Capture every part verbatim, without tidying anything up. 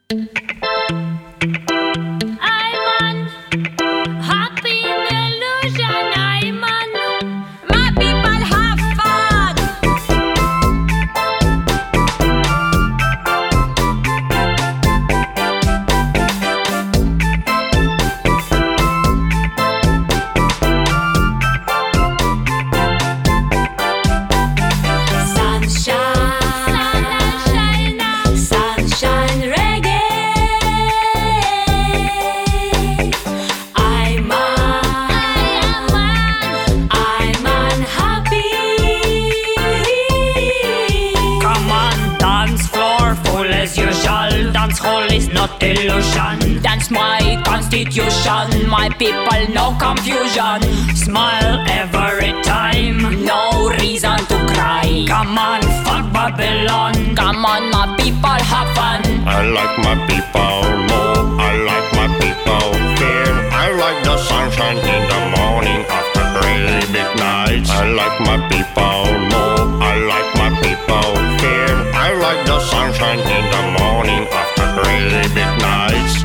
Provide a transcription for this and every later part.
Illusion, dance my constitution. My people, no confusion. Smile every time, no reason to cry. Come on, fuck Babylon. Come on, my people, have fun. I like my people more. I like my people fear. I like the sunshine in the morning after really big nights. I like my people more. I like my people fear. I like the sunshine in the morning after really big nights.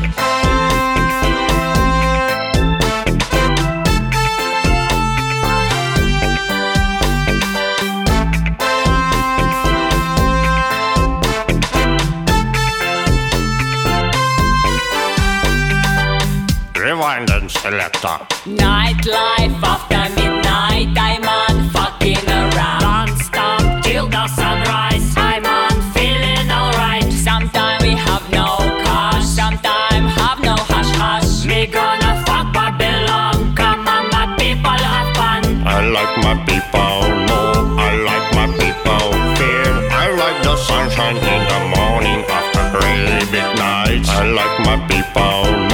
Rewind and selector. Nightlife after midnight, I'm on fucking around. Don't stop till the sunrise. I'm on feeling alright. Sometimes we have no cash, sometimes have no hash hash. Me gonna fuck Babylon. Come on, my people, have fun. I like my people more. I like my people fear. I like the sunshine in the morning after really big nights. I like my people